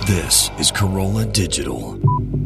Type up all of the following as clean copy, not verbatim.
This is Corolla Digital.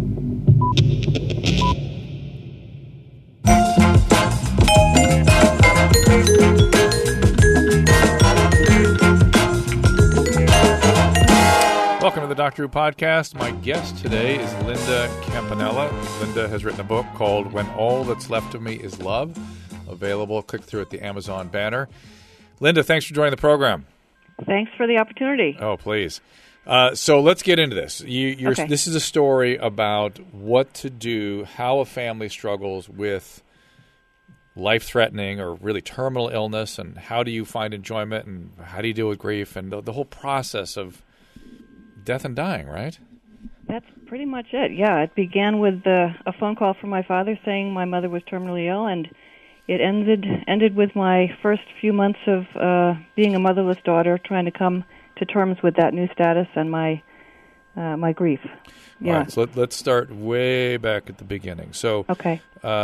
Welcome to the Doctor Who Podcast. My guest today is Linda Campanella. Linda has written a book called When All That's Left of Me Is Love. Available. Click through at the Amazon banner. Linda, thanks for joining the program. Thanks for the opportunity. Oh, please. So let's get into this. Okay. This is a story about what to do, how a family struggles with life-threatening or really terminal illness, and how do you find enjoyment, and how do you deal with grief, and the whole process of death and dying, right? That's pretty much it. Yeah, it began with a phone call from my father saying my mother was terminally ill, and it ended with my first few months of being a motherless daughter, trying to come to terms with that new status and my grief. Yeah. All right, so let's start way back at the beginning. So, Okay.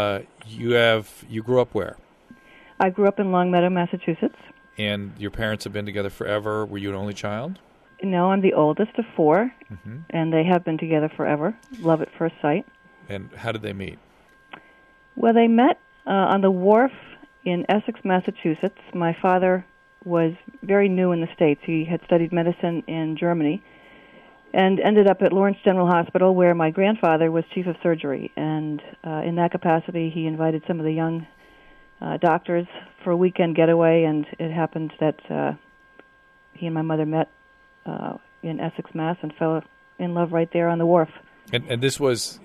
you grew up where? I grew up in Longmeadow, Massachusetts. And your parents have been together forever. Were you an only child? No, I'm the oldest of four, Mm-hmm. and they have been together forever. Love at first sight. And how did they meet? Well, they met on the wharf in Essex, Massachusetts. My father was very new in the States. He had studied medicine in Germany and ended up at Lawrence General Hospital, where my grandfather was chief of surgery. And in that capacity, he invited some of the young doctors for a weekend getaway, and it happened that he and my mother met in Essex, Mass, and fell in love right there on the wharf. And this was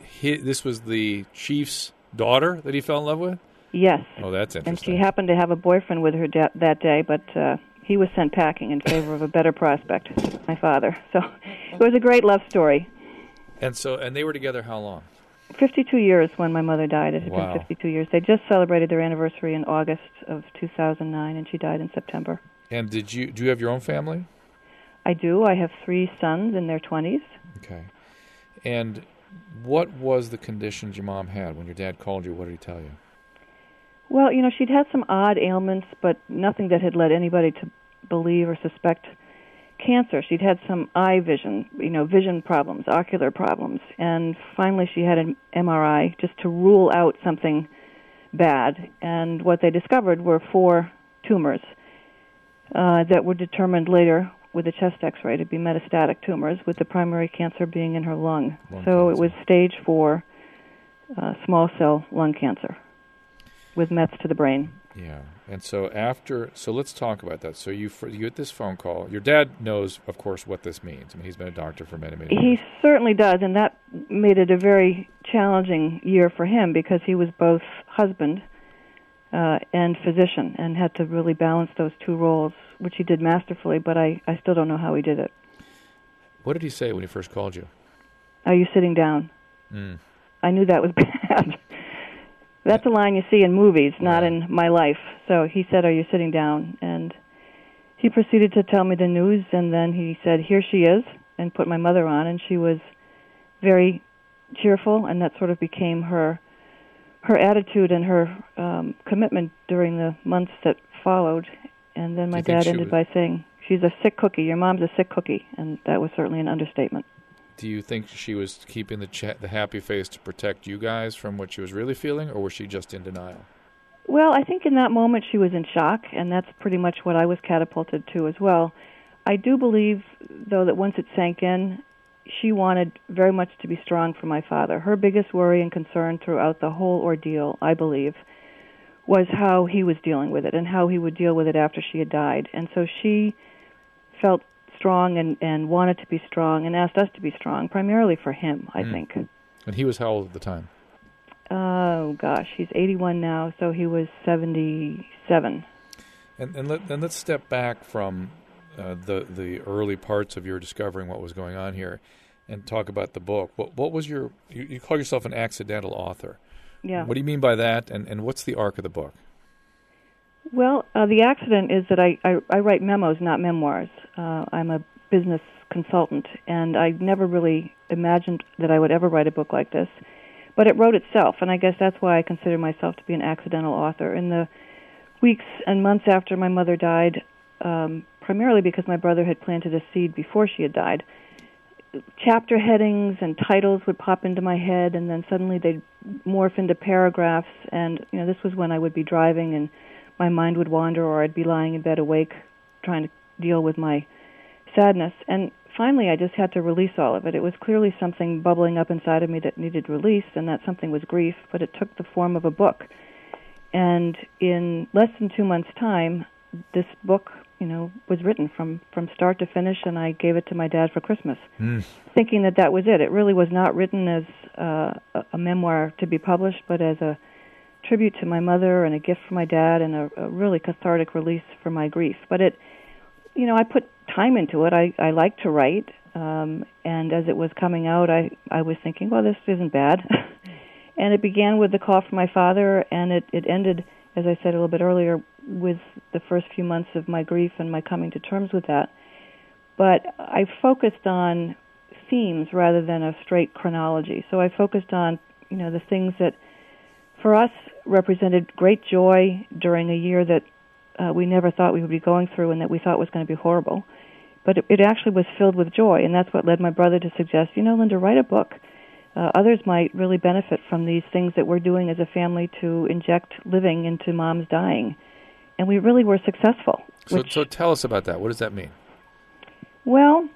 the chief's daughter that he fell in love with? Yes. Oh, that's And interesting. she happened to have a boyfriend with her that day, but he was sent packing in favor of a better prospect, my father. So it was a great love story. And they were together how long? 52 years when my mother died. It had Wow. been 52 years. They just celebrated their anniversary in August of 2009, and she died in September. And do you have your own family? I do. I have 3 sons in their 20s. Okay. And what was the conditions your mom had when your dad called you? What did he tell you? Well, she'd had some odd ailments, but nothing that had led anybody to believe or suspect cancer. She'd had some eye vision, vision problems, ocular problems, and finally she had an MRI just to rule out something bad. And what they discovered were 4 tumors that were determined later with a chest X-ray to be metastatic tumors, with the primary cancer being in her lung. So it was stage 4 small cell lung cancer with mets to the brain. Yeah. And so let's talk about that. So you get this phone call. Your dad knows, of course, what this means. I mean, he's been a doctor for many, many years. He certainly does, and that made it a very challenging year for him because he was both husband and physician and had to really balance those 2 roles, which he did masterfully, but I still don't know how he did it. What did he say when he first called you? Are you sitting down? I knew that was bad. That's a line you see in movies, not in my life. So he said, "Are you sitting down?" And he proceeded to tell me the news, and then he said, "Here she is," and put my mother on, and she was very cheerful, and that sort of became her attitude and her commitment during the months that followed. And then my dad ended by saying, "She's a sick cookie. Your mom's a sick cookie," and that was certainly an understatement. Do you think she was keeping the happy face to protect you guys from what she was really feeling, or was she just in denial? Well, I think in that moment she was in shock, and that's pretty much what I was catapulted to as well. I do believe, though, that once it sank in, she wanted very much to be strong for my father. Her biggest worry and concern throughout the whole ordeal, I believe, was how he was dealing with it and how he would deal with it after she had died. And so she felt strong and wanted to be strong and asked us to be strong, primarily for him, I think. And he was how old at the time? Oh, gosh, he's 81 now, so he was 77. And let's step back from the early parts of your discovering what was going on here and talk about the book. What was you call yourself an accidental author. Yeah. What do you mean by that, and what's the arc of the book? Well, the accident is that I write memos, not memoirs. I'm a business consultant, and I never really imagined that I would ever write a book like this. But it wrote itself, and I guess that's why I consider myself to be an accidental author. In the weeks and months after my mother died, primarily because my brother had planted a seed before she had died, chapter headings and titles would pop into my head, and then suddenly they'd morph into paragraphs. And this was when I would be driving, and my mind would wander, or I'd be lying in bed awake, trying to deal with my sadness. And finally, I just had to release all of it. It was clearly something bubbling up inside of me that needed release, and that something was grief. But it took the form of a book. And in less than 2 months' time, this book, was written from start to finish, and I gave it to my dad for Christmas, thinking that was it. It really was not written as a memoir to be published, but as a tribute to my mother and a gift for my dad and a really cathartic release for my grief. But I put time into it. I like to write, and as it was coming out, I was thinking, well, this isn't bad. And it began with the call from my father, and it ended, as I said a little bit earlier, with the first few months of my grief and my coming to terms with that. But I focused on themes rather than a straight chronology. So I focused on, the things that for us represented great joy during a year that we never thought we would be going through and that we thought was going to be horrible. But it actually was filled with joy, and that's what led my brother to suggest, Linda, write a book. Others might really benefit from these things that we're doing as a family to inject living into Mom's dying. And we really were successful. So tell us about that. What does that mean? Well,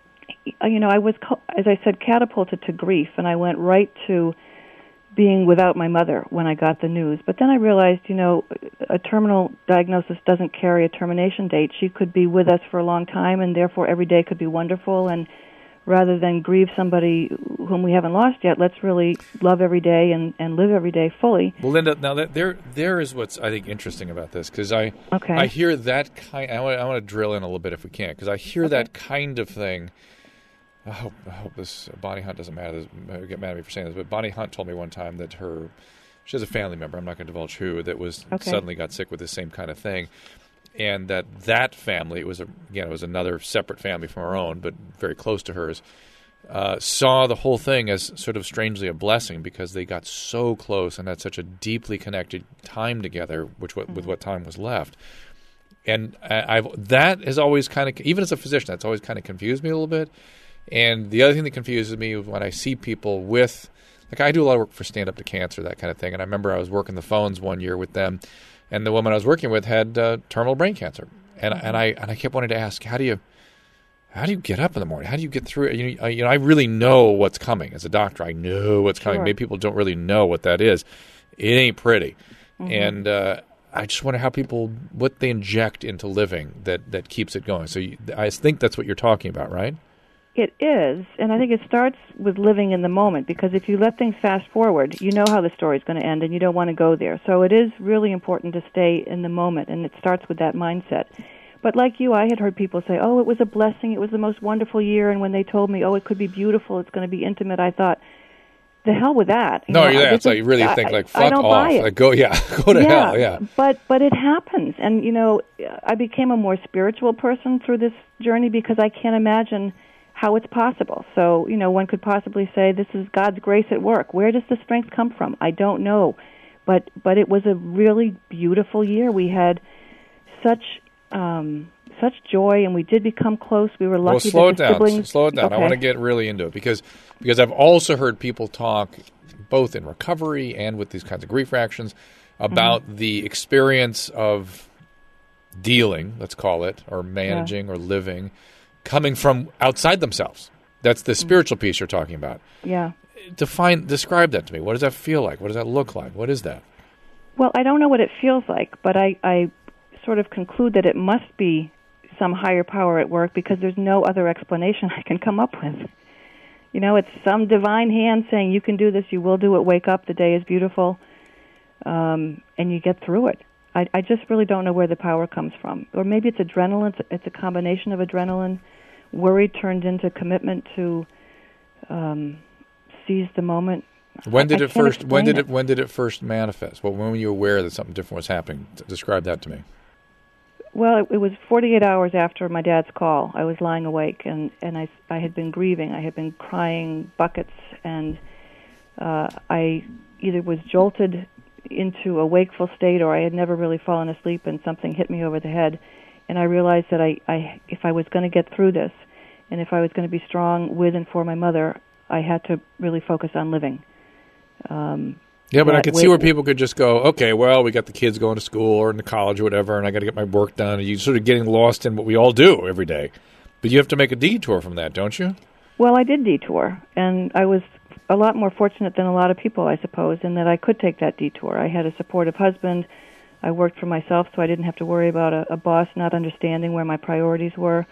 I was, as I said, catapulted to grief, and I went right to being without my mother when I got the news. But then I realized, a terminal diagnosis doesn't carry a termination date. She could be with us for a long time, and therefore every day could be wonderful. And rather than grieve somebody whom we haven't lost yet, let's really love every day and live every day fully. Well, Linda, now there is what's, I think, interesting about this, because I hear that kind. I want to drill in a little bit if we can, because I hear that kind of thing. I hope this Bonnie Hunt doesn't get mad at me for saying this, but Bonnie Hunt told me one time that she has a family member, I'm not going to divulge who, that was suddenly got sick with the same kind of thing. And that family, it was another separate family from our own, but very close to hers, saw the whole thing as sort of strangely a blessing because they got so close and had such a deeply connected time together, with what time was left. And that has always kind of, even as a physician, that's always kind of confused me a little bit. And the other thing that confuses me is when I see people with, I do a lot of work for Stand Up to Cancer, that kind of thing. And I remember I was working the phones one year with them. And the woman I was working with had terminal brain cancer, and I kept wanting to ask, how do you get up in the morning? How do you get through it? I really know what's coming as a doctor. I know what's coming. Maybe people don't really know what that is. It ain't pretty, and I just wonder what they inject into living that keeps it going. So I think that's what you're talking about, right? It is, and I think it starts with living in the moment, because if you let things fast forward, you know how the story's going to end, and you don't want to go there. So it is really important to stay in the moment, and it starts with that mindset. But like you, I had heard people say, it was a blessing, it was the most wonderful year, and when they told me, it could be beautiful, it's going to be intimate, I thought, the hell with that. You really think, fuck off. Go to hell, yeah. But it happens, and, I became a more spiritual person through this journey because I can't imagine how it's possible. So, one could possibly say this is God's grace at work. Where does the strength come from? I don't know. But it was a really beautiful year. We had such joy, and we did become close. We were lucky. Well, slow it down. Okay. I want to get really into it because I've also heard people talk, both in recovery and with these kinds of grief reactions, about the experience of dealing, let's call it, or managing or living, coming from outside themselves. That's the spiritual piece you're talking about. Yeah. Describe that to me. What does that feel like? What does that look like? What is that? Well, I don't know what it feels like, but I sort of conclude that it must be some higher power at work because there's no other explanation I can come up with. It's some divine hand saying, you can do this, you will do it, wake up, the day is beautiful, and you get through it. I just really don't know where the power comes from. Or maybe it's adrenaline. It's a combination of adrenaline, worry turned into commitment to seize the moment. When did it first manifest? Well, when were you aware that something different was happening? Describe that to me. Well, it was 48 hours after my dad's call. I was lying awake, and I had been grieving. I had been crying buckets, and I either was jolted into a wakeful state, or I had never really fallen asleep, and something hit me over the head, and I realized that if I was going to get through this, And if I was going to be strong with and for my mother, I had to really focus on living. Yeah, but I could see where people could just go, okay, well, we got the kids going to school or into college or whatever, and I got to get my work done. And you're sort of getting lost in what we all do every day. But you have to make a detour from that, don't you? Well, I did detour, and I was a lot more fortunate than a lot of people, I suppose, in that I could take that detour. I had a supportive husband. I worked for myself, so I didn't have to worry about a boss not understanding where my priorities were.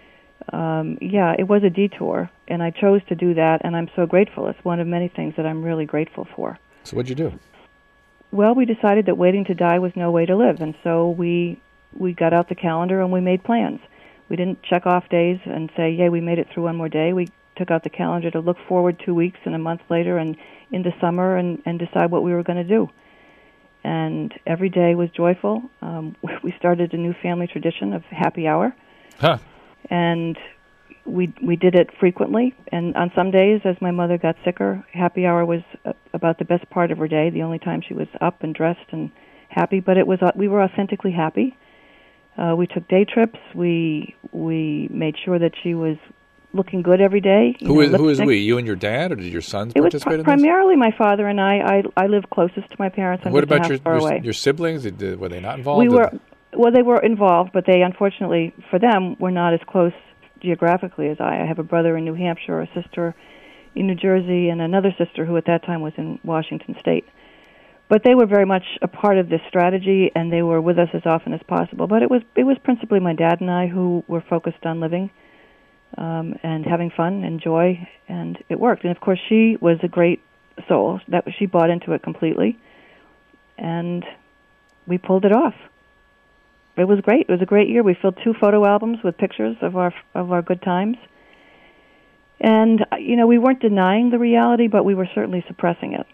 Yeah, it was a detour, and I chose to do that, and I'm so grateful. It's one of many things that I'm really grateful for. So what'd you do? Well, we decided that waiting to die was no way to live, and so we got out the calendar and we made plans. We didn't check off days and say, yay, we made it through one more day. We took out the calendar to look forward 2 weeks and a month later and into summer and decide what we were going to do. And every day was joyful. We started a new family tradition of happy hour. Huh. And we did it frequently, and on some days, as my mother got sicker, happy hour was about the best part of her day, the only time she was up and dressed and happy, but we were authentically happy. We took day trips. We made sure that she was looking good every day. Who is we? You and your dad, or did your sons participate in this? Primarily my father and I. I live closest to my parents. I'm what about your siblings? Were they not involved? Well, they were involved, but they, unfortunately, for them, were not as close geographically as I. I have a brother in New Hampshire, a sister in New Jersey, and another sister who at that time was in Washington State. But they were very much a part of this strategy, and they were with us as often as possible. But it was principally my dad and I who were focused on living and having fun and joy, and it worked. And, of course, she was a great soul. She bought into it completely, and we pulled it off. It was great. It was a great year. We filled 2 photo albums with pictures of our good times. And, we weren't denying the reality, but we were certainly suppressing it.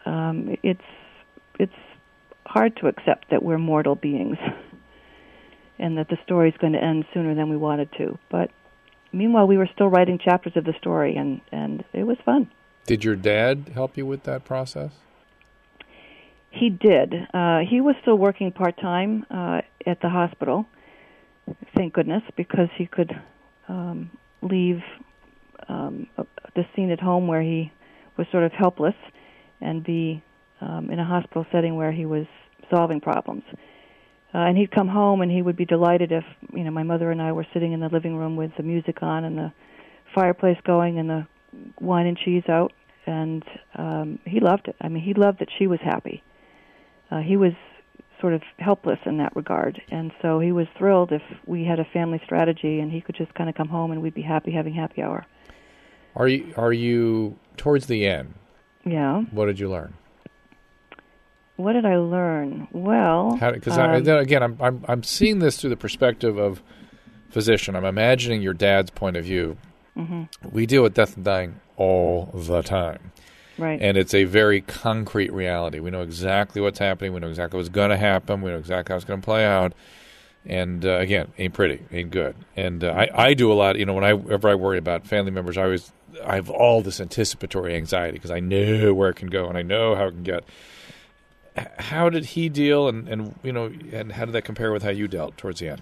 It's hard to accept that we're mortal beings and that the story's going to end sooner than we wanted to. But meanwhile, we were still writing chapters of the story, and it was fun. Did your dad help you with that process? He did. He was still working part-time at the hospital, thank goodness, because he could leave the scene at home where he was sort of helpless and be in a hospital setting where he was solving problems. And he'd come home and he would be delighted if, my mother and I were sitting in the living room with the music on and the fireplace going and the wine and cheese out. And he loved it. I mean, he loved that she was happy. He was sort of helpless in that regard, and so he was thrilled if we had a family strategy and he could just kind of come home and we'd be happy having happy hour. Are you towards the end? Yeah. What did you learn? What did I learn? Well, because again, I'm seeing this through the perspective of physician. I'm imagining your dad's point of view. Mm-hmm. We deal with death and dying all the time. Right. And it's a very concrete reality. We know exactly what's happening. We know exactly what's going to happen. We know exactly how it's going to play out. And, again, ain't pretty, ain't good. And I do a lot, whenever I worry about family members, I have all this anticipatory anxiety because I know where it can go and I know how it can get. How did he deal and how did that compare with how you dealt towards the end?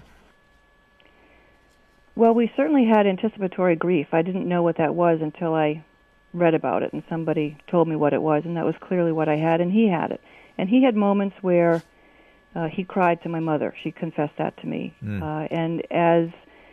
Well, we certainly had anticipatory grief. I didn't know what that was until I read about it and somebody told me what it was, and that was clearly what I had, and he had it. And he had moments where he cried to my mother. She confessed that to me. And as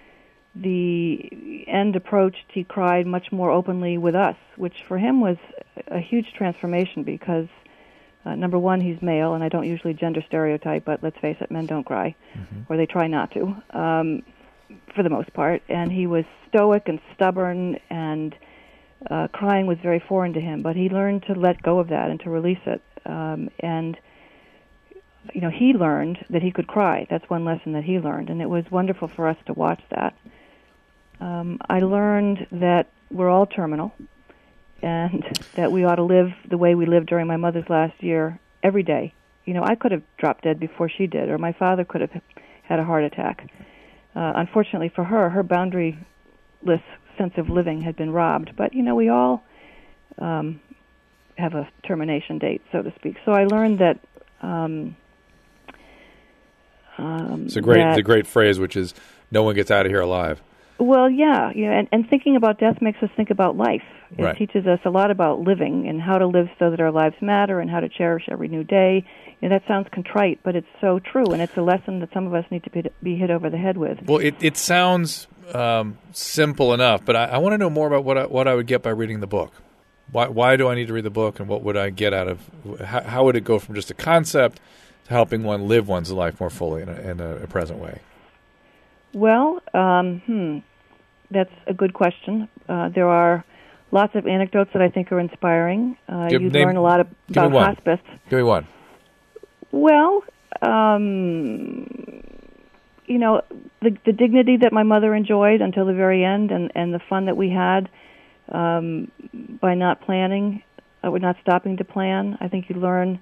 the end approached, he cried much more openly with us, which for him was a huge transformation because, number one, he's male, and I don't usually gender stereotype, but let's face it, men don't cry, or they try not to, for the most part. And he was stoic and stubborn, and crying was very foreign to him, but he learned to let go of that and to release it. And he learned that he could cry. That's one lesson that he learned, and it was wonderful for us to watch that. I learned that we're all terminal, and that we ought to live the way we lived during my mother's last year every day. I could have dropped dead before she did, or my father could have had a heart attack. Unfortunately for her, her boundaryless sense of living had been robbed. But, we all have a termination date, so to speak. So I learned that... it's the great phrase, which is, no one gets out of here alive. Well, yeah, and thinking about death makes us think about life. It Right. teaches us a lot about living and how to live so that our lives matter and how to cherish every new day. That sounds contrite, but it's so true, and it's a lesson that some of us need to be hit over the head with. Well, it sounds simple enough, but I want to know more about what I would get by reading the book. Why do I need to read the book, and what would I get out of? How would it go from just a concept to helping one live one's life more fully in a present way? Well, that's a good question. There are lots of anecdotes that I think are inspiring. You learn a lot about hospice. Give me one. Well, the dignity that my mother enjoyed until the very end, and the fun that we had by not planning, not stopping to plan. I think you learn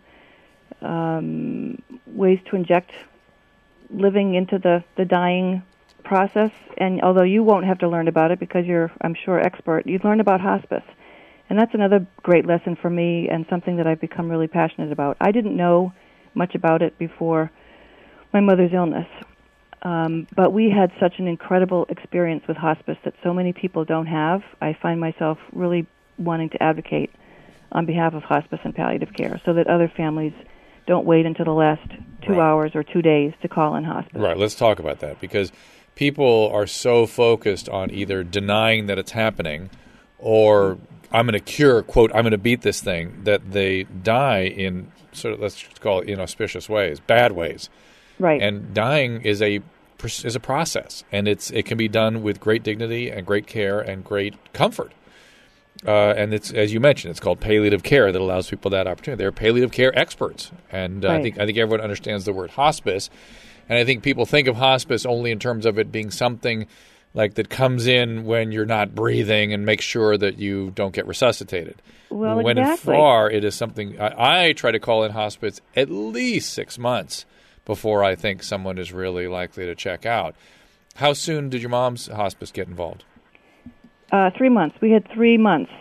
ways to inject living into the dying process. And although you won't have to learn about it because you're, I'm sure, expert, you learn about hospice. And that's another great lesson for me and something that I've become really passionate about. I didn't know much about it before my mother's illness. But we had such an incredible experience with hospice that so many people don't have. I find myself really wanting to advocate on behalf of hospice and palliative care so that other families don't wait until the last 2 hours or 2 days to call in hospice. Right. Let's talk about that, because people are so focused on either denying that it's happening or I'm going to cure, quote, I'm going to beat this thing, that they die in sort of, let's call it, inauspicious ways, bad ways. Right. And dying is a process, and it can be done with great dignity and great care and great comfort. And it's, as you mentioned, it's called palliative care that allows people that opportunity. They're palliative care experts, and right. I think everyone understands the word hospice. And I think people think of hospice only in terms of it being something like that comes in when you're not breathing and makes sure that you don't get resuscitated. Well, when exactly. it is something I try to call in hospice at least 6 months before I think someone is really likely to check out. How soon did your mom's hospice get involved? 3 months. We had 3 months.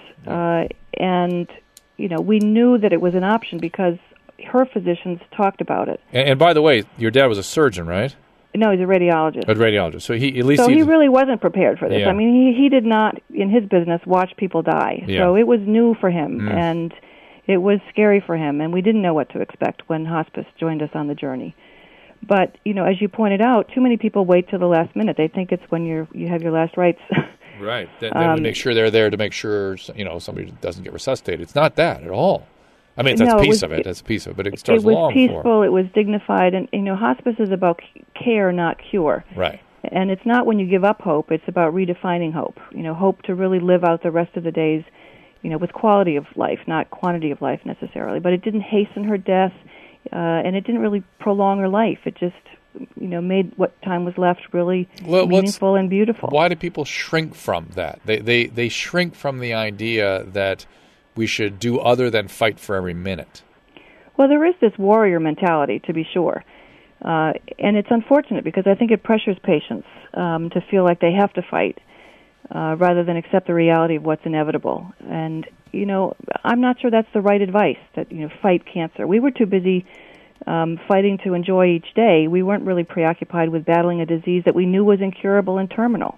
And, we knew that it was an option because her physicians talked about it. And by the way, your dad was a surgeon, right? No, he's a radiologist. A radiologist. So he really wasn't prepared for this. Yeah. I mean, he did not, in his business, watch people die. Yeah. So it was new for him, and it was scary for him, and we didn't know what to expect when hospice joined us on the journey. But, as you pointed out, too many people wait till the last minute. They think it's when you have your last rites. Right. Then we make sure they're there to make sure, somebody doesn't get resuscitated. It's not that at all. I mean, that's a piece of it. That's a piece of it. But it starts long It was peaceful. It was dignified. And, hospice is about care, not cure. Right. And it's not when you give up hope. It's about redefining hope. Hope to really live out the rest of the days, with quality of life, not quantity of life necessarily. But it didn't hasten her death, and it didn't really prolong her life. It just, made what time was left really meaningful and beautiful. Why do people shrink from that? They shrink from the idea that we should do other than fight for every minute. Well, there is this warrior mentality, to be sure. And it's unfortunate because I think it pressures patients to feel like they have to fight rather than accept the reality of what's inevitable. And, I'm not sure that's the right advice, that, fight cancer. We were too busy fighting to enjoy each day. We weren't really preoccupied with battling a disease that we knew was incurable and terminal.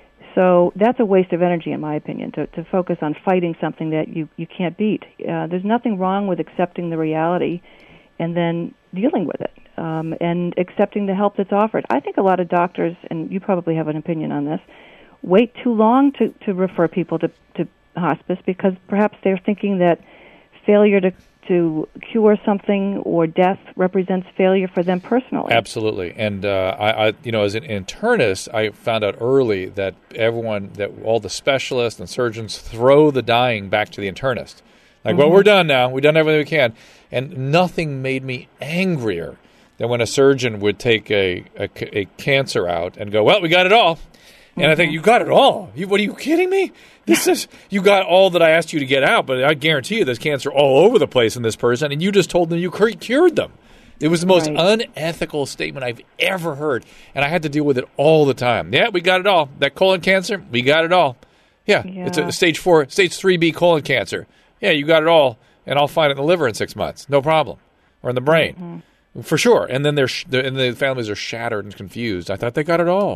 So that's a waste of energy, in my opinion, to focus on fighting something that you can't beat. There's nothing wrong with accepting the reality and then dealing with it and accepting the help that's offered. I think a lot of doctors, and you probably have an opinion on this, wait too long to refer people to hospice because perhaps they're thinking that failure to cure something or death represents failure for them personally. Absolutely. And I as an internist, I found out early that all the specialists and surgeons throw the dying back to the internist. Like, well, we're done now. We've done everything we can. And nothing made me angrier than when a surgeon would take a cancer out and go, well, we got it all. And I think, you got it all? What, are you kidding me? You got all that I asked you to get out, but I guarantee you there's cancer all over the place in this person, and you just told them you cured them. It was the most unethical statement I've ever heard, and I had to deal with it all the time. Yeah, we got it all. That colon cancer, we got it all. Yeah. It's a stage 3B colon cancer. Yeah, you got it all, and I'll find it in the liver in 6 months. No problem. Or in the brain. For sure. And then the families are shattered and confused. I thought they got it all.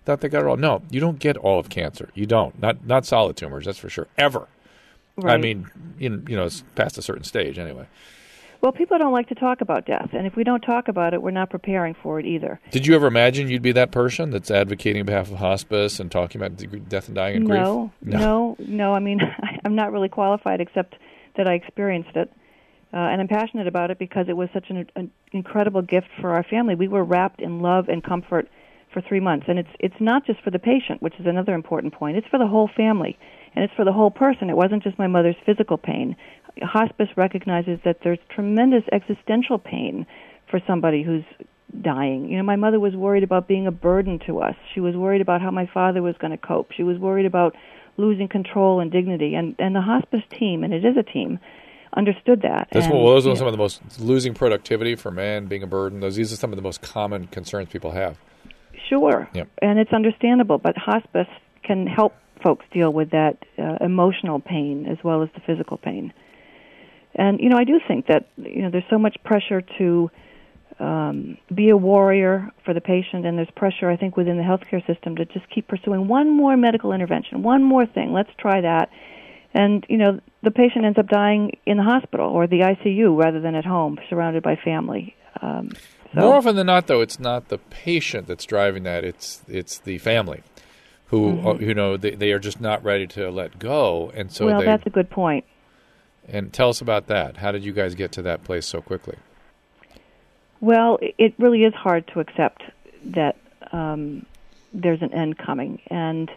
thought they got it all. No, you don't get all of cancer. You don't. Not solid tumors, that's for sure. Ever. Right. I mean, it's past a certain stage anyway. Well, people don't like to talk about death, and if we don't talk about it, we're not preparing for it either. Did you ever imagine you'd be that person that's advocating on behalf of hospice and talking about death and dying and grief? No. I mean, I'm not really qualified except that I experienced it, and I'm passionate about it because it was such an incredible gift for our family. We were wrapped in love and comfort for 3 months, and it's not just for the patient, which is another important point. It's for the whole family, and it's for the whole person. It wasn't just my mother's physical pain. Hospice recognizes that there's tremendous existential pain for somebody who's dying. My mother was worried about being a burden to us. She was worried about how my father was going to cope. She was worried about losing control and dignity. And the hospice team, and it is a team, understood that. Those are some of the most, losing productivity for man, being a burden. These are some of the most common concerns people have. Sure. Yep. And it's understandable, but hospice can help folks deal with that emotional pain as well as the physical pain. And, I do think that, there's so much pressure to be a warrior for the patient, and there's pressure, I think, within the healthcare system to just keep pursuing one more medical intervention, one more thing. Let's try that. And, the patient ends up dying in the hospital or the ICU rather than at home, surrounded by family. More often than not, though, it's not the patient that's driving that. It's the family who, they are just not ready to let go. And so that's a good point. And tell us about that. How did you guys get to that place so quickly? Well, it really is hard to accept that there's an end coming. And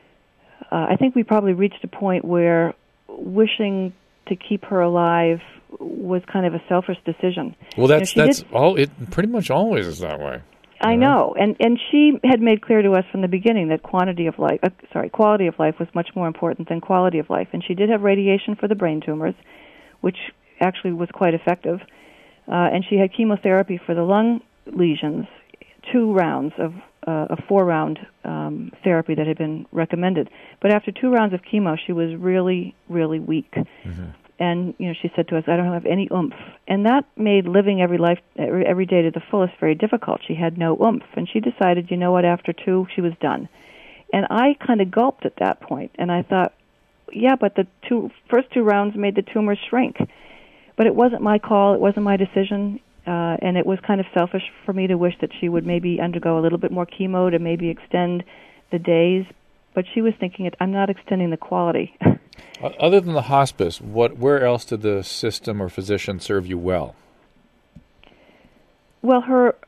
I think we probably reached a point where wishing to keep her alive was kind of a selfish decision. Well, that's all. It pretty much always is that way. I know, and she had made clear to us from the beginning that quality of life was much more important than quality of life. And she did have radiation for the brain tumors, which actually was quite effective. And she had chemotherapy for the lung lesions, 2 rounds of a 4-round therapy that had been recommended. But after 2 rounds of chemo, she was really, really weak. Mm-hmm. And, she said to us, I don't have any oomph. And that made living every day to the fullest very difficult. She had no oomph. And she decided, after 2, she was done. And I kind of gulped at that point. And I thought, yeah, but the first 2 rounds made the tumor shrink. But it wasn't my call. It wasn't my decision. And it was kind of selfish for me to wish that she would maybe undergo a little bit more chemo to maybe extend the days. But she was thinking, I'm not extending the quality. Other than the hospice, where else did the system or physician serve you well? Well,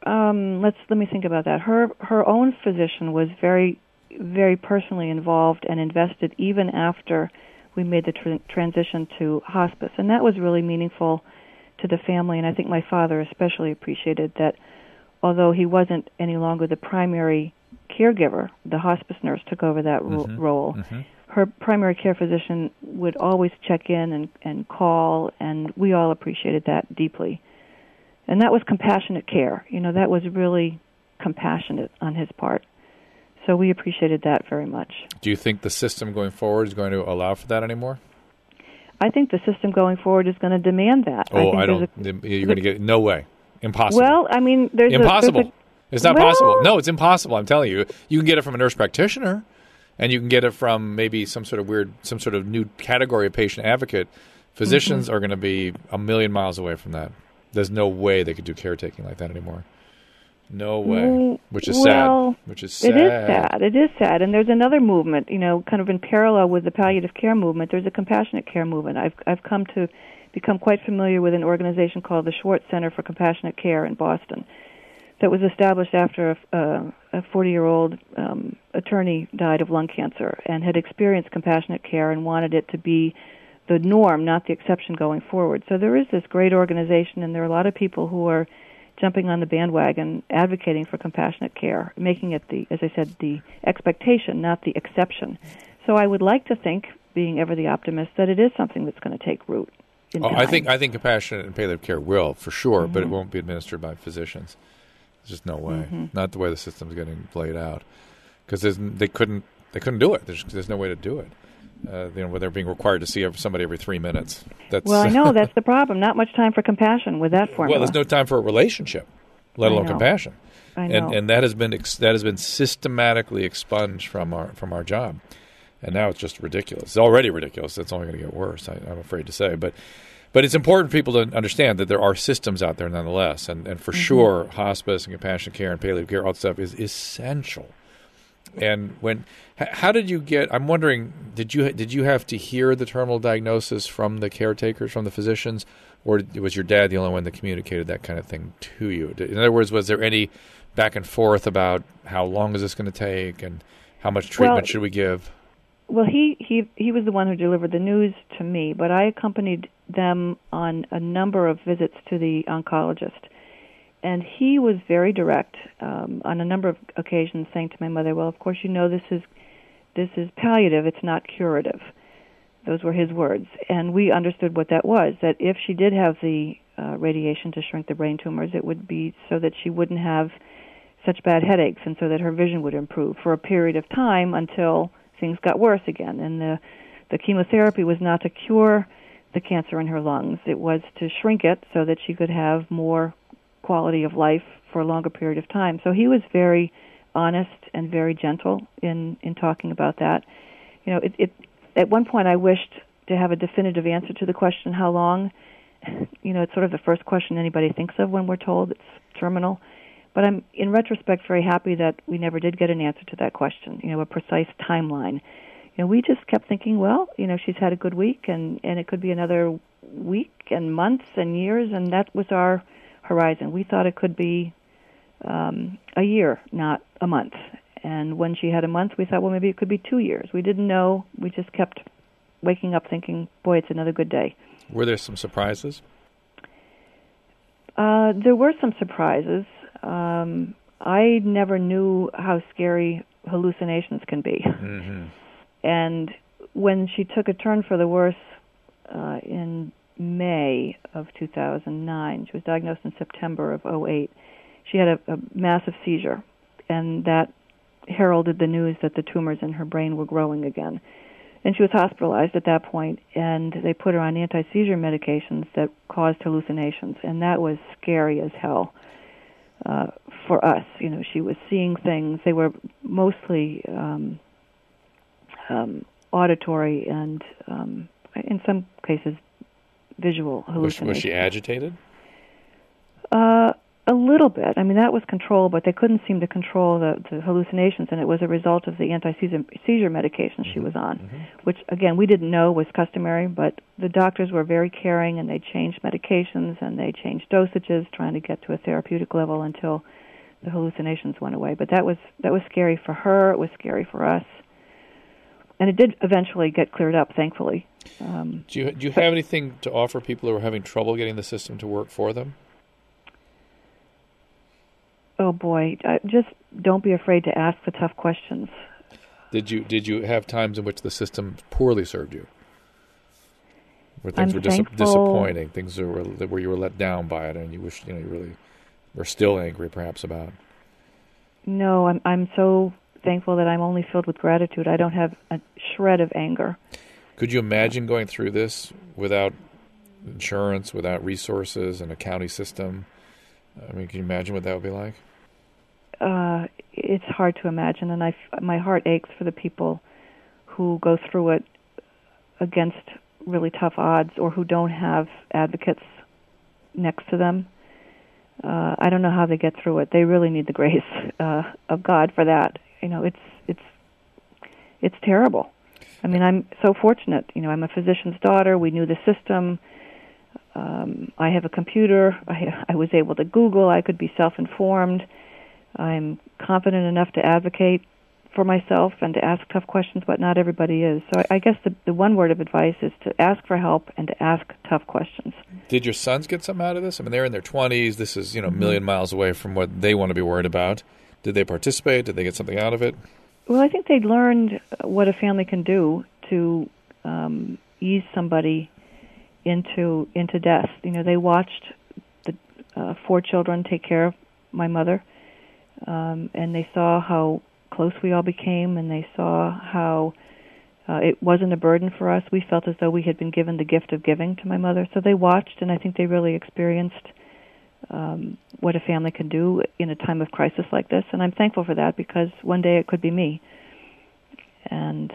let me think about that. Her own physician was very, very personally involved and invested even after we made the transition to hospice, and that was really meaningful to the family. And I think my father especially appreciated that, although he wasn't any longer the primary caregiver, the hospice nurse took over that role. Mm-hmm. Her primary care physician would always check in and call, and we all appreciated that deeply. And that was compassionate care. That was really compassionate on his part. So we appreciated that very much. Do you think the system going forward is going to allow for that anymore? I think the system going forward is going to demand that. Oh, you're going to get no way. Impossible. Well, I mean, there's impossible. It's not possible. No, it's impossible. I'm telling you. You can get it from a nurse practitioner, and you can get it from maybe some sort of new category of patient advocate. Physicians are going to be a million miles away from that. There's no way they could do caretaking like that anymore. No way. Which is sad. It is sad. It is sad. And there's another movement, kind of in parallel with the palliative care movement. There's a compassionate care movement. I've come to become quite familiar with an organization called the Schwartz Center for Compassionate Care in Boston that was established after a 40-year-old attorney died of lung cancer and had experienced compassionate care and wanted it to be the norm, not the exception going forward. So there is this great organization, and there are a lot of people who are jumping on the bandwagon, advocating for compassionate care, making it, as I said, the expectation, not the exception. So I would like to think, being ever the optimist, that it is something that's going to take root in time. I think compassionate and palliative care will, for sure, but it won't be administered by physicians. There's just no way. Not the way the system's getting played out. Because they couldn't do it. There's no way to do it. Where they're being required to see somebody every 3 minutes. Well, I know that's the problem. Not much time for compassion with that formula. Well, there's no time for a relationship, let alone compassion. I know. And that has been systematically expunged from our job, and now it's just ridiculous. It's already ridiculous. It's only going to get worse. I'm afraid to say, but it's important for people to understand that there are systems out there nonetheless, and for sure, hospice and compassionate care and palliative care, all that stuff is essential. And how did you get? I'm wondering, did you have to hear the terminal diagnosis from the caretakers, from the physicians, or was your dad the only one that communicated that kind of thing to you? In other words, was there any back and forth about how long is this going to take and how much treatment should we give? Well, he was the one who delivered the news to me, but I accompanied them on a number of visits to the oncologist. And he was very direct on a number of occasions, saying to my mother, "Well, of course, you know this is palliative; it's not curative." Those were his words, and we understood what that was. That if she did have the radiation to shrink the brain tumors, it would be so that she wouldn't have such bad headaches, and so that her vision would improve for a period of time until things got worse again. And the chemotherapy was not to cure the cancer in her lungs; it was to shrink it so that she could have more quality of life for a longer period of time. So he was very honest and very gentle in talking about that. You know, it at one point I wished to have a definitive answer to the question, how long? You know, it's sort of the first question anybody thinks of when we're told it's terminal. But I'm, in retrospect, very happy that we never did get an answer to that question, you know, a precise timeline. You know, we just kept thinking, well, you know, she's had a good week, and it could be another week and months and years, and that was our horizon. We thought it could be a year, not a month. And when she had a month, we thought, well, maybe it could be 2 years. We didn't know. We just kept waking up thinking, boy, it's another good day. Were there some surprises? There were some surprises. I never knew how scary hallucinations can be. Mm-hmm. And when she took a turn for the worse in May of 2009, she was diagnosed in September of 2008, she had a massive seizure, and that heralded the news that the tumors in her brain were growing again. And she was hospitalized at that point, and they put her on anti-seizure medications that caused hallucinations, and that was scary as hell for us. You know, she was seeing things. They were mostly auditory and, in some cases, visual hallucinations. Was she agitated? A little bit. I mean, that was controlled, but they couldn't seem to control the hallucinations, and it was a result of the anti-seizure medication she was on, which, again, we didn't know was customary, but the doctors were very caring, and they changed medications, and they changed dosages, trying to get to a therapeutic level until the hallucinations went away. But that was scary for her. It was scary for us. And it did eventually get cleared up, thankfully. Do you have anything to offer people who are having trouble getting the system to work for them? Oh boy, just don't be afraid to ask the tough questions. Did you have times in which the system poorly served you, where things were disappointing, things where you were let down by it, and you wish you really were still angry, perhaps about? No, I'm so thankful that I'm only filled with gratitude. I don't have a shred of anger. Could you imagine going through this without insurance, without resources, and a county system? I mean, can you imagine what that would be like? It's hard to imagine, and my heart aches for the people who go through it against really tough odds or who don't have advocates next to them. I don't know how they get through it. They really need the grace of God for that. You know, it's terrible. I mean, I'm so fortunate. You know, I'm a physician's daughter. We knew the system. I have a computer. I was able to Google. I could be self-informed. I'm confident enough to advocate for myself and to ask tough questions, but not everybody is. So I guess the one word of advice is to ask for help and to ask tough questions. Did your sons get something out of this? I mean, they're in their 20s. This is, a million miles away from what they want to be worried about. Did they participate? Did they get something out of it? Well, I think they learned what a family can do to ease somebody into death. You know, they watched the 4 children take care of my mother, and they saw how close we all became, and they saw how it wasn't a burden for us. We felt as though we had been given the gift of giving to my mother. So they watched, and I think they really experienced what a family can do in a time of crisis like this. And I'm thankful for that, because one day it could be me. And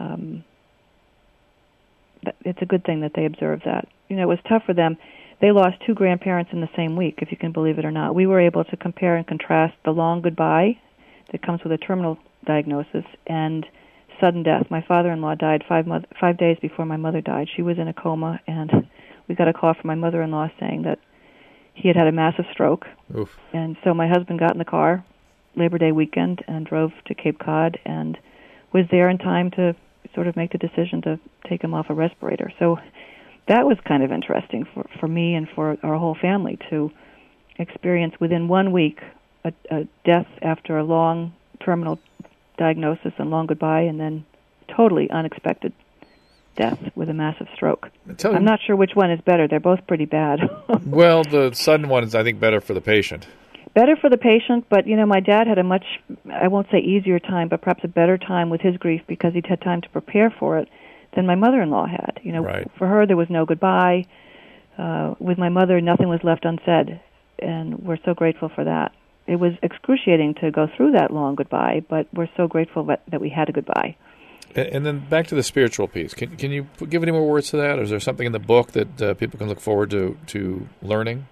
it's a good thing that they observed that. You know, it was tough for them. They lost 2 grandparents in the same week, if you can believe it or not. We were able to compare and contrast the long goodbye that comes with a terminal diagnosis and sudden death. My father-in-law died 5 days before my mother died. She was in a coma, and we got a call from my mother-in-law saying that he had had a massive stroke. Oof. And so my husband got in the car Labor Day weekend and drove to Cape Cod and was there in time to sort of make the decision to take him off a respirator. So that was kind of interesting for me and for our whole family to experience within 1 week a death after a long terminal diagnosis and long goodbye, and then totally unexpected death with a massive stroke. I'm not sure which one is better. They're both pretty bad. Well, the sudden one is, I think, better for the patient. Better for the patient, but, you know, my dad had a much, I won't say easier time, but perhaps a better time with his grief because he'd had time to prepare for it than my mother-in-law had. You know, right. For her, there was no goodbye. With my mother, nothing was left unsaid, and we're so grateful for that. It was excruciating to go through that long goodbye, but we're so grateful that we had a goodbye. And then back to the spiritual piece. Can you give any more words to that, or is there something in the book that people can look forward to learning?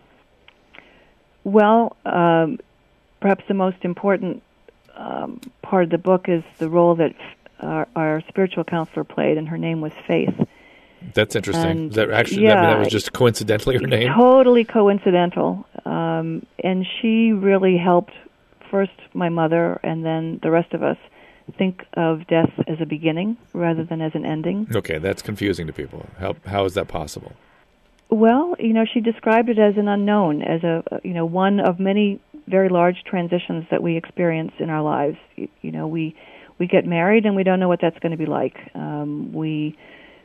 Well, perhaps the most important part of the book is the role that our spiritual counselor played, and her name was Faith. That's interesting. And, is that actually yeah, that was just coincidentally her name? Totally coincidental. And she really helped first my mother and then the rest of us think of death as a beginning rather than as an ending. Okay, that's confusing to people. How is that possible? Well, you know, she described it as an unknown, as one of many very large transitions that we experience in our lives. You know, we get married and we don't know what that's going to be like. We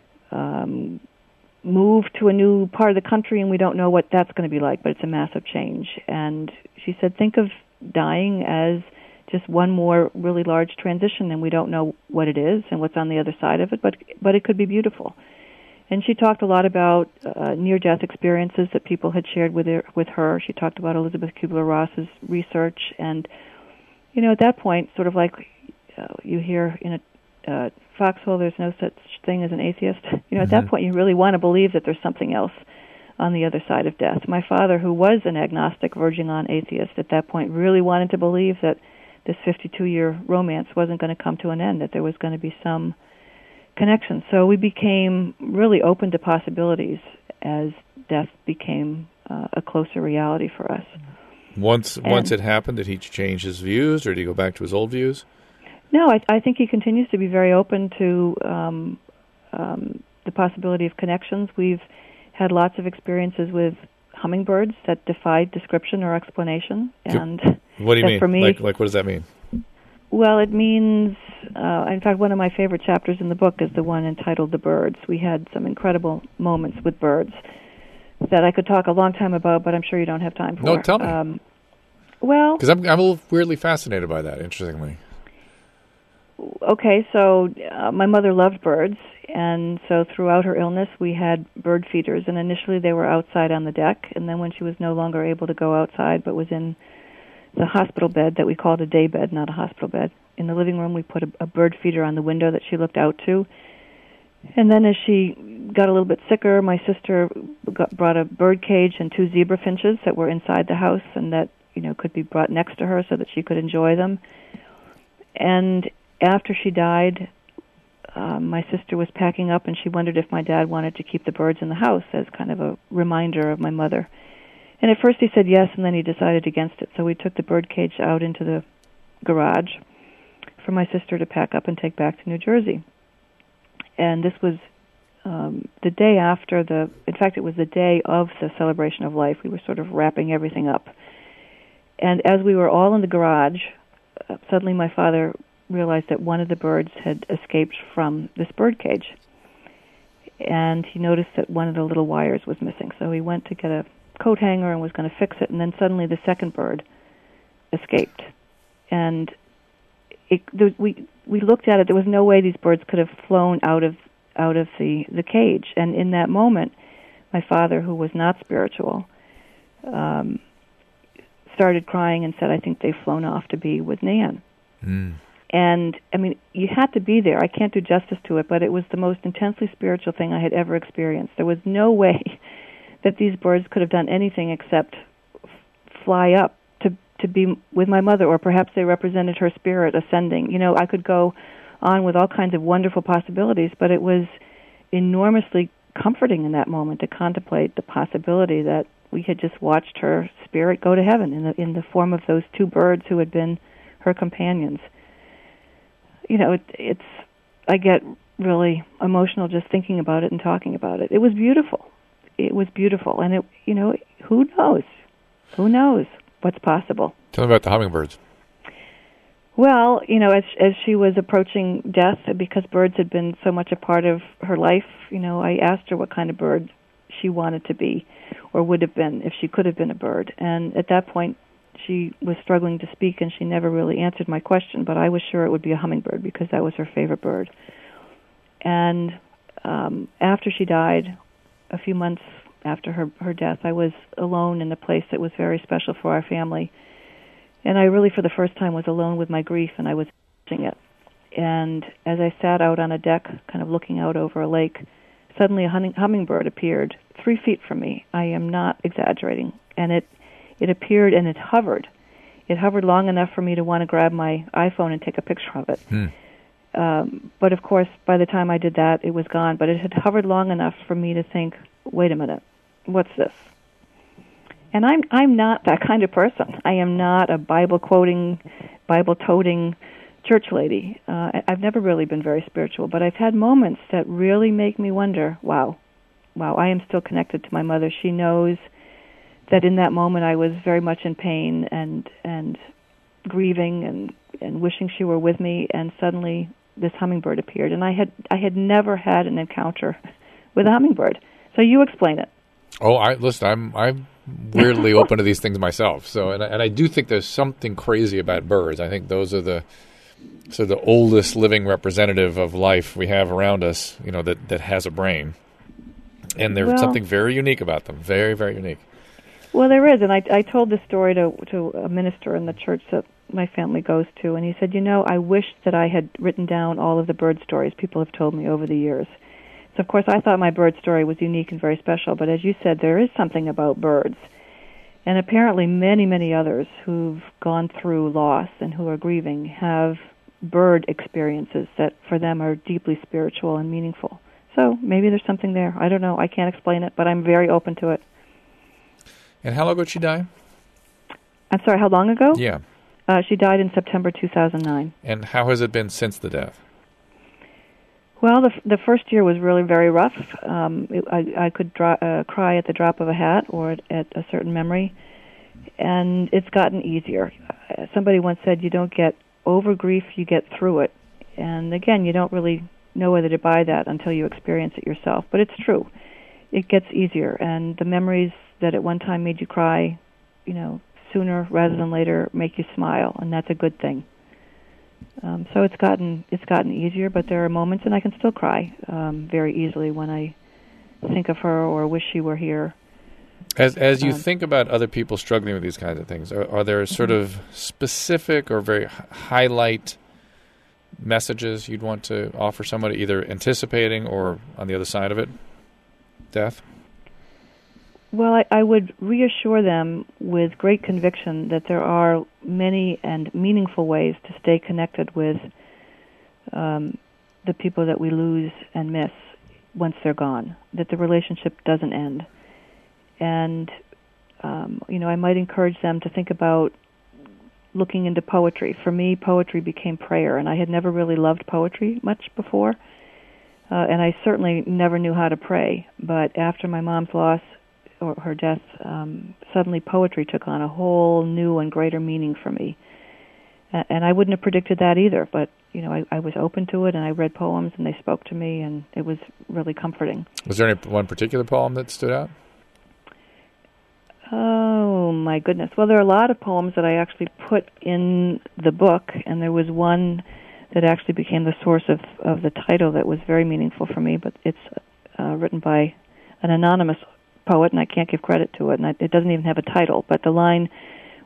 move to a new part of the country and we don't know what that's going to be like, but it's a massive change. And she said, think of dying as just one more really large transition, and we don't know what it is and what's on the other side of it, but it could be beautiful. And she talked a lot about near-death experiences that people had shared with her. She talked about Elizabeth Kubler-Ross's research, and you know, at that point, sort of like you hear in a foxhole, there's no such thing as an atheist. You know, at that point, you really want to believe that there's something else on the other side of death. My father, who was an agnostic verging on atheist at that point, really wanted to believe that this 52-year romance wasn't going to come to an end, that there was going to be some connection. So we became really open to possibilities as death became a closer reality for us. Once it happened, did he change his views, or did he go back to his old views? No, I think he continues to be very open to the possibility of connections. We've had lots of experiences with hummingbirds that defied description or explanation. And what do you mean? For me, like what does that mean? Well, it means, in fact, one of my favorite chapters in the book is the one entitled The Birds. We had some incredible moments with birds that I could talk a long time about, but I'm sure you don't have time for. No, tell me. Well, because I'm a little weirdly fascinated by that, interestingly. Okay, so my mother loved birds, and so throughout her illness we had bird feeders, and initially they were outside on the deck, and then when she was no longer able to go outside but was in the hospital bed that we called a day bed, not a hospital bed, in the living room we put a bird feeder on the window that she looked out to. And then as she got a little bit sicker, my sister brought a bird cage and 2 zebra finches that were inside the house and that, you know, could be brought next to her so that she could enjoy them. And after she died, my sister was packing up, and she wondered if my dad wanted to keep the birds in the house as kind of a reminder of my mother. And at first he said yes, and then he decided against it. So we took the bird cage out into the garage for my sister to pack up and take back to New Jersey. And this was the day after in fact, it was the day of the celebration of life. We were sort of wrapping everything up. And as we were all in the garage, suddenly my father realized that one of the birds had escaped from this bird cage. And he noticed that one of the little wires was missing. So he went to get a coat hanger and was going to fix it, and then suddenly the second bird escaped. And we looked at it. There was no way these birds could have flown out of the cage. And in that moment, my father, who was not spiritual, started crying and said, I think they've flown off to be with Nan. And, I mean, you had to be there. I can't do justice to it, but it was the most intensely spiritual thing I had ever experienced. There was no way that these birds could have done anything except fly up to be with my mother, or perhaps they represented her spirit ascending. You know, I could go on with all kinds of wonderful possibilities, but it was enormously comforting in that moment to contemplate the possibility that we had just watched her spirit go to heaven in the form of those two birds who had been her companions. You know, I get really emotional just thinking about it and talking about it. It was beautiful. It was beautiful, and you know, who knows? Who knows what's possible? Tell me about the hummingbirds. Well, you know, as she was approaching death, because birds had been so much a part of her life, you know, I asked her what kind of bird she wanted to be, or would have been if she could have been a bird. And at that point, she was struggling to speak, and she never really answered my question, but I was sure it would be a hummingbird because that was her favorite bird. And after she died, a few months after her death, I was alone in a place that was very special for our family. And I really, for the first time, was alone with my grief, and I was watching it. And as I sat out on a deck, kind of looking out over a lake, suddenly a hummingbird appeared 3 feet from me. I am not exaggerating. And it appeared and it hovered. It hovered long enough for me to want to grab my iPhone and take a picture of it. But of course, by the time I did that, it was gone. But it had hovered long enough for me to think, wait a minute, what's this? And I'm not that kind of person. I am not a Bible-quoting, Bible-toting church lady. I've never really been very spiritual, but I've had moments that really make me wonder, wow, I am still connected to my mother. She knows that in that moment I was very much in pain and grieving and wishing she were with me, and suddenly this hummingbird appeared. And I had never had an encounter with a hummingbird. So you explain it. Oh, listen, I'm weirdly open to these things myself. So, and I do think there's something crazy about birds. I think those are the oldest living representative of life we have around us, you know, that has a brain. And there's something very unique about them. Very, very unique. Well, there is, and I told this story to a minister in the church that my family goes to, and he said, you know, I wish that I had written down all of the bird stories people have told me over the years. So, of course, I thought my bird story was unique and very special, but as you said, there is something about birds. And apparently many, many others who've gone through loss and who are grieving have bird experiences that for them are deeply spiritual and meaningful. So maybe there's something there. I don't know. I can't explain it, but I'm very open to it. And how long ago did she die? I'm sorry, how long ago? Yeah. She died in September 2009. And how has it been since the death? Well, the first year was really very rough. I could cry at the drop of a hat or at a certain memory, and it's gotten easier. Somebody once said, you don't get over grief, you get through it. And again, you don't really know whether to buy that until you experience it yourself. But it's true. It gets easier, and the memories that at one time made you cry, you know, sooner rather than later make you smile, and that's a good thing. So it's gotten easier, but there are moments, and I can still cry very easily when I think of her or wish she were here. As you think about other people struggling with these kinds of things, are there sort of specific or very highlight messages you'd want to offer somebody, either anticipating or on the other side of it, death? Well, I would reassure them with great conviction that there are many and meaningful ways to stay connected with the people that we lose and miss once they're gone, that the relationship doesn't end. And, you know, I might encourage them to think about looking into poetry. For me, poetry became prayer, and I had never really loved poetry much before, and I certainly never knew how to pray. But after my mom's loss, or her death, suddenly poetry took on a whole new and greater meaning for me. And I wouldn't have predicted that either, but, you know, I was open to it, and I read poems, and they spoke to me, and it was really comforting. Was there any one particular poem that stood out? Oh, my goodness. Well, there are a lot of poems that I actually put in the book, and there was one that actually became the source of the title that was very meaningful for me, but it's written by an anonymous poet, and I can't give credit to it, and it doesn't even have a title, but the line,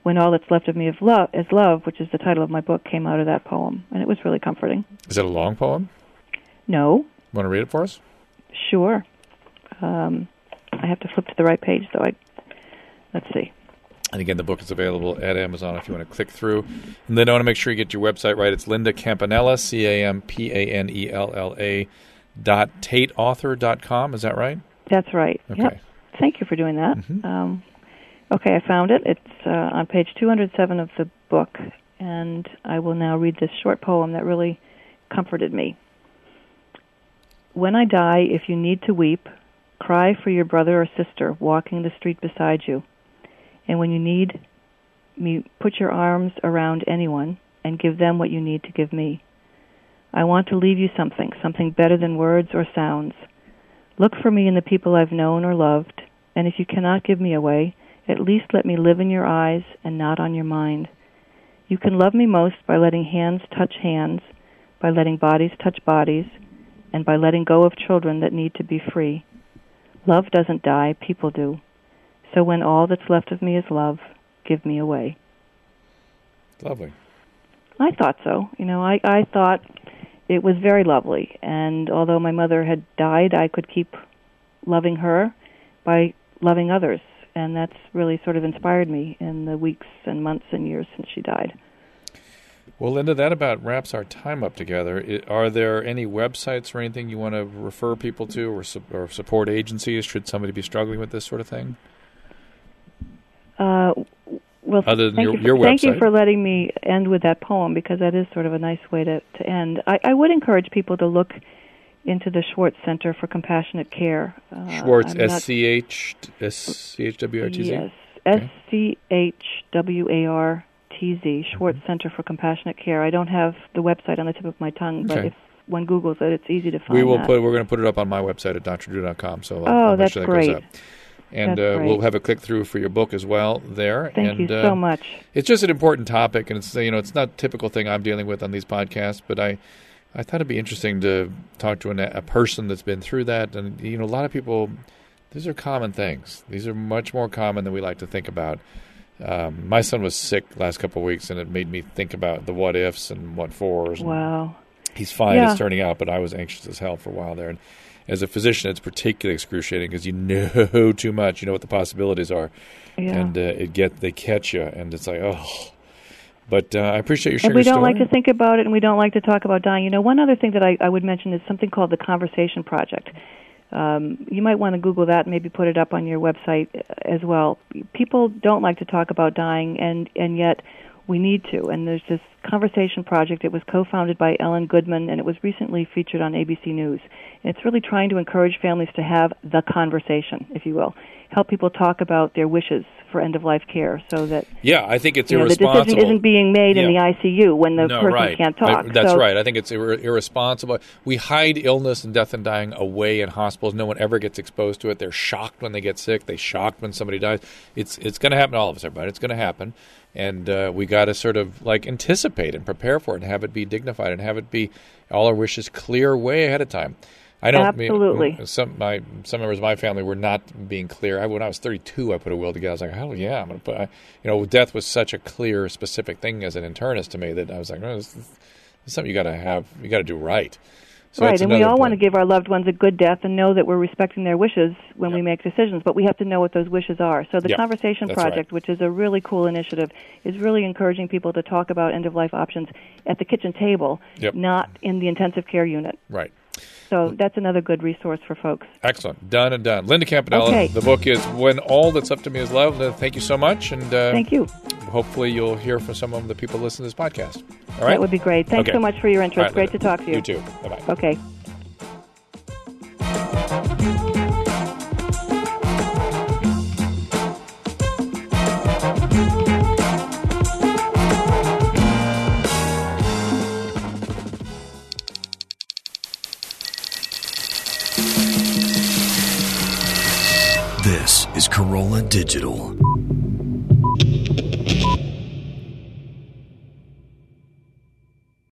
When All That's Left of Me is Love, which is the title of my book, came out of that poem, and it was really comforting. Is it a long poem? No. Want to read it for us? Sure. I have to flip to the right page, though. Let's see. And again, the book is available at Amazon if you want to click through. And then I want to make sure you get your website right. It's Linda Campanella, CAMPANELLA .tateauthor.com. Is that right? That's right. Okay. Yep. Thank you for doing that. Mm-hmm. Okay, I found it. It's on page 207 of the book, and I will now read this short poem that really comforted me. When I die, if you need to weep, cry for your brother or sister walking the street beside you. And when you need me, put your arms around anyone and give them what you need to give me. I want to leave you something better than words or sounds. Look for me in the people I've known or loved, and if you cannot give me away, at least let me live in your eyes and not on your mind. You can love me most by letting hands touch hands, by letting bodies touch bodies, and by letting go of children that need to be free. Love doesn't die, people do. So when all that's left of me is love, give me away. Lovely. I thought so. I thought it was very lovely. And although my mother had died, I could keep loving her by loving others. And that's really sort of inspired me in the weeks and months and years since she died. Well, Linda, that about wraps our time up together. Are there any websites or anything you want to refer people to or support agencies should somebody be struggling with this sort of thing? Well, other than your website. Thank you for letting me end with that poem, because that is sort of a nice way to end. I would encourage people to look into the Schwartz Center for Compassionate Care. Schwartz, S-C-H-W-R-T-Z? Yes, S-C-H-W-A-R-T-Z, Schwartz Center for Compassionate Care. I don't have the website on the tip of my tongue, but if one Googles it, it's easy to find. We're going to put it up on my website at drdrew.com. So I'll make that's sure that great. goes up. And we'll have a click through for your book as well there. Thank you so much. It's just an important topic, and it's it's not a typical thing I'm dealing with on these podcasts, but I thought it'd be interesting to talk to a person that's been through that. And a lot of people, these are common things. These are much more common than we like to think about. My son was sick last couple of weeks, and it made me think about the what ifs and what fors. Wow. He's fine. It's turning out, but I was anxious as hell for a while there. And as a physician, it's particularly excruciating because you know too much. You know what the possibilities are, and they catch you, and it's like, oh. But I appreciate you sharing your story. And we don't like to think about it, and we don't like to talk about dying. One other thing that I would mention is something called the Conversation Project. You might want to Google that and maybe put it up on your website as well. People don't like to talk about dying, and yet we need to. And there's this Conversation Project. It was co-founded by Ellen Goodman, and it was recently featured on ABC News. And it's really trying to encourage families to have the conversation, if you will. Help people talk about their wishes for end-of-life care so that I think it's irresponsible. The decision isn't being made in the ICU when the person can't talk. That's right. I think it's irresponsible. We hide illness and death and dying away in hospitals. No one ever gets exposed to it. They're shocked when they get sick. They're shocked when somebody dies. It's going to happen to all of us, everybody. It's going to happen. And we got to sort of anticipate and prepare for it and have it be dignified and have it be all our wishes clear way ahead of time. Absolutely. Some members of my family were not being clear. When I was 32, I put a will together. I was like, hell yeah, I'm going to put. Death was such a clear, specific thing as an internist to me that I was like, no, this is something you got to have. You got to do right. So right, and we all want to give our loved ones a good death and know that we're respecting their wishes when we make decisions, but we have to know what those wishes are. So the Conversation Project, which is a really cool initiative, is really encouraging people to talk about end-of-life options at the kitchen table, not in the intensive care unit. Right. So that's another good resource for folks. Excellent. Done and done. Linda Campanella, the book is When All That's Left of Me Is Love. Linda, thank you so much. And thank you. Hopefully you'll hear from some of the people listening to this podcast. All right? That would be great. Thanks so much for your interest. Right, great to talk to you. You too. Bye-bye. Okay. This is Corolla Digital.